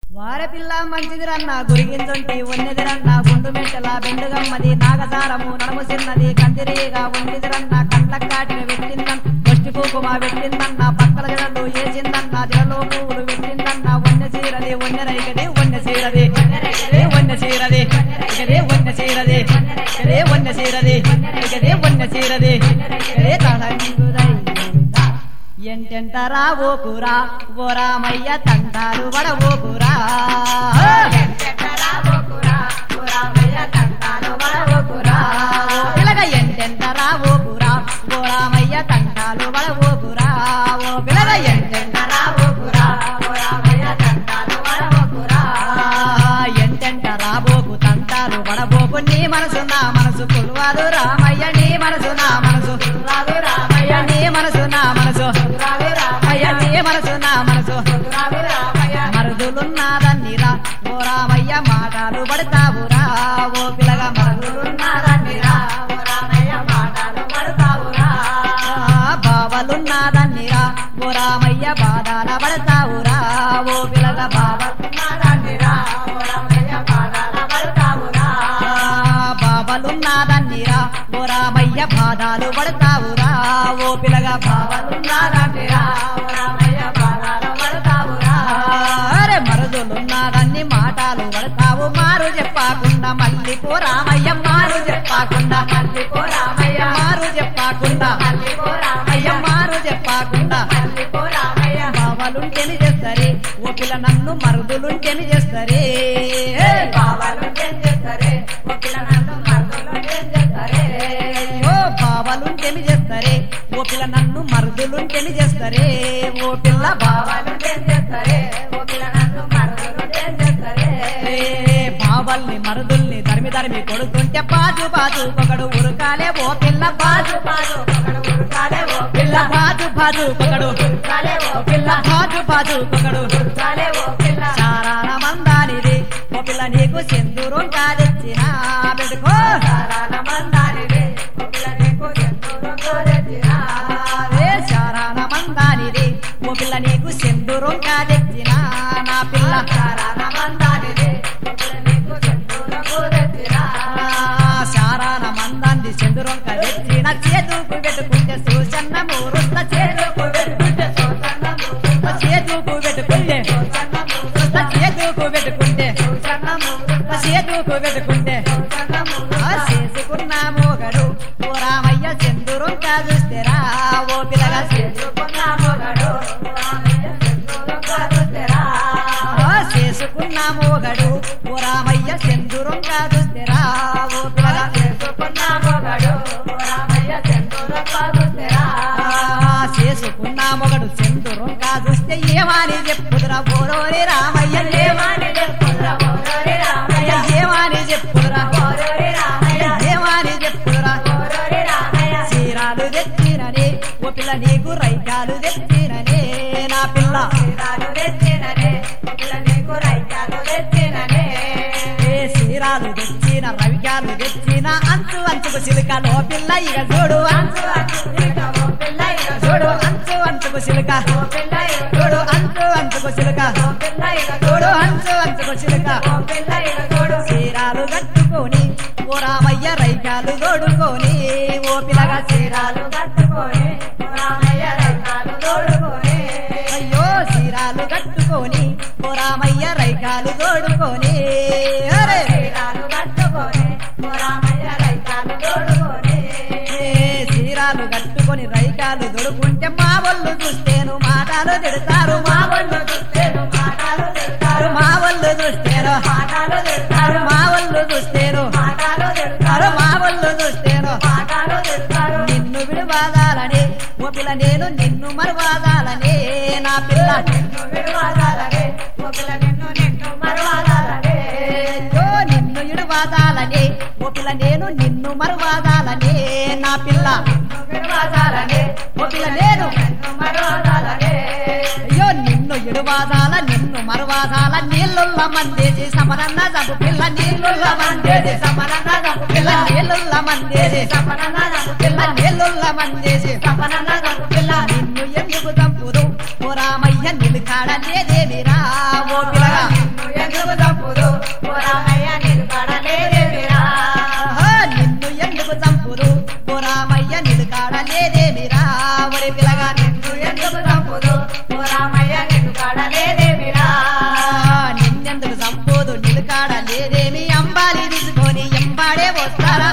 వారపిల్ల మంచిదిరన్న గురిగింజొంటి ఉన్నదిరన్న గుండు మెట్టల బెండుగమ్మది నాగసారము నడుము చిన్నది కందిరీగా ఉన్నదిరన్న కండ్ల కాటిన పెట్టిందన్న ముష్టి కుంకుమ పెట్టిందన్న పక్కల జడలు వేసిందన్న జడలో పువ్వులు పెట్టిందన్న వన్య చీరది వన్య రైగది వన్య చీరది వన్య చీరది వన్య చీరది వన్య చీరది వన్య చీరది తడంగుదై ఎంటెంటరా ఓకురా ఓ రామయ్య తంటాలు వడవోకురా పిలగ ఎంటెంటరా ఓకురా ఓ రామయ్య తంటాలు వడవోకురా ఓ పిలగ ఎంటెంటరా ఓకురా ఓ రామయ్య తంటాలు వడవోకురా ఎంటెంటరా ఓకు తంటాలు వడవోకు నీ మనసు నా మనసు కొలువాదు రామయ్య నీ మనసు నా మనసు కొలువాదు రామయ్య నీ మనసు నా మనసు మనసు నా మనసు మరుదులున్నాదన్నిరా ఓ రామయ్య మాటలు పడతావురా ఓ పిల్లగా మరుదులున్నాదన్నిరా ఓ రామయ్య మాటలు పడతావురా బావలున్నాదన్నిరా ఓ రామయ్య బాధాల పడతావురా ఓ పిల్లగా బావలున్నాదన్నిరా ఓ రామయ్య బాధాల పడతావురా బావలున్నాదన్నిరా ఓ రామయ్య బాధాలు పడతావురా ఓ పిల్లగా బావలున్నాదన్నిరా మరుదులున్నారన్ని మాటలు పడతావు మారు చెప్పకుండా మళ్ళీ పో రామయ్య మారు చెప్పకుండా మళ్ళీ పో రామయ్య మారు చెప్పకుండా మళ్ళీ పో రామయ్య మారు చెప్పకుండా మళ్ళీ పో రామయ్య బావలుంటేని చేస్తారే ఓ పిల్ల నన్ను మరుదులుంటేని చేస్తారే బావలుంటేని చేస్తారే ఓ పిల్ల నన్ను మరుదులుంటేని చేస్తారే ఓ బావలుంటేని చేస్తారే ఓ పిల్ల నన్ను మరుదులుంటేని చేస్తారే ఓ పిల్ల బావలుంటేని చేస్తారే ఓ పిల్ల నన్ను మరుదులుంటేని చేస్తారే బావల్ని మరుదుల్ని ధర్మి ధర్మి కొడుతుంటే బాజు బాజు ఒకడు ఉరకాలే ఓ పిల్ల బాజు బాజు ఒకడు ఉరకాలే ఓ పిల్ల బాజు బాజు ఒకడు ఉరకాలే ఓ పిల్ల బాజు బాజు ఒకడు ఉరకాలే ఓ పిల్ల చారాన మందానిది ఓ పిల్ల నీకు సింధూరం కాదెచ్చిన పెట్టుకో చారాన మందానిది ఓ పిల్ల నీకు సింధూరం కాదెచ్చిన చారాన మందానిది ఓ పిల్ల నీకు సింధూరం కాదెచ్చిన నా పిల్ల చారాన మందానిది ఓ పిల్ల నీకు సింధూరం కాదెచ్చిన చారాన మందాన్ని సింధూరం కాదెచ్చిన చేతుకు పెట్టుకుంటే సూచన్న మూరుస్త చేతుకు పెట్టుకుంటే సూచన్న మూరుస్త చేతుకు పెట్టుకుంటే సూచన్న మూరుస్త చేతుకు పెట్టుకుంటే సూచన్న మూరుస్త చేతుకు పెట్టుకుంటే సూచన్న మూరుస్త చేసుకున్న మోగడు ఓ రామయ్య సింధూరం కాదుస్తేరా ఓ పిల్లగా చేసుకున్న మోగడు ఓ రామయ్య సింధూరం కాదుస్తేరా చేసుకున్న మోగడు ఓ రామయ్య సింధూరం కాదుస్తేరా ఓ పిల్లగా చేసుకున్న మోగడు ఓ రామయ్య సింధూరం కాదుస్తేరా చేసుకున్న మొగడు సింధూరం కాదుస్తే ఏమని చెప్పుదురా ఓరోరి రామయ్య ఏమని చెప్పుదురా ఓరోరి రామయ్య ఏమని చెప్పుదురా ఓరోరి రామయ్య ఏమని చెప్పుదురా ఓరోరి రామయ్య చీరాలు తెచ్చిననే ఓ పిల్ల నీకు రైకాలు తెచ్చిననే నా పిల్ల చీరాలు తెచ్చిననే ఓ పిల్ల నీకు రైకాలు తెచ్చిననే చీరాలు తెచ్చిన రవికాలు తెచ్చిన అంచు అంచుకు సిలికలో పిల్ల ఇక చూడు అంచు అంచుకు సిలిక ఓ పిల్ల ఇక చూడు అంచు అంచుకు సిలిక ఓ పిల్ల ఇక చూడు అంచు అంచుకు సిలిక ఓ పిల్ల ఇక చూడు అంచు అంచుకు సిలిక ఓ పిల్ల ఇక చూడు చీరాలు కట్టుకొని ఓ రామయ్య రైకాలు తోడుకొని ఓ పిల్లగా చీరాలు కట్టుకొని ఓ రామయ్య రైకాలు తోడుకొని అయ్యో చీరాలు కట్టుకొని ఓ రామయ్య రైకాలు తోడుకొని చీరాలు కట్టుకొని ఓ రామయ్య రైకాలు తోడుకొని చీరాలు కట్టుకొని రైకాలు దొడుకుంటే మా వాళ్ళు చూస్తేను మాటలు తిడతారు మా వాళ్ళు చూస్తేను మాటలు తిడతారు మా వాళ్ళు చూస్తేను మాటలు తిడతారు మా వాళ్ళు చూస్తేను మాటలు తిడతారు మా వాళ్ళు చూస్తేను మాటలు తిడతారు నిన్ను విడువాదాలని ఓ పిల్ల నేను నిన్ను మరువాదాలని నా పిల్ల నిన్ను విడువాదాలని ఓ పిల్ల నిన్ను మరువాదాలని నిన్ను ఇడువాదాలని ఓ పిల్ల నేను నిన్ను మరువాదాలని నా పిల్ల నిన్ను విడువాదాలని ఓ పిల్ల నేను నిన్ను మరువాదాలని అయ్యో నిన్ను ఇడువాదాల నిన్ను మరువాదాల నీళ్ళుల్ల మందేసి సమరన్న జబ్బు పిల్ల నీళ్ళుల్ల మందేసి సమరన్న జబ్బు పిల్ల నీళ్ళుల్ల మందేసి సమరన్న జబ్బు పిల్ల నీళ్ళుల్ల మందేసి సమరన్న జబ్బు పిల్ల నిన్ను ఎందుకు చంపుదు ఓ రామయ్య నిలుకాడనేదేమిరా ఓ పిల్లగా నిన్ను లేదేమిరా ఒరి పిల్లగా నిన్ను ఎందుకు చంపుదు ఓ రామయ్య నిన్ను కాడలేదేమిరా నిన్నెందుకు సంపోదు నిలుకాడ లేదేమి అంబాలి తీసుకొని ఎంబాడే వస్తారా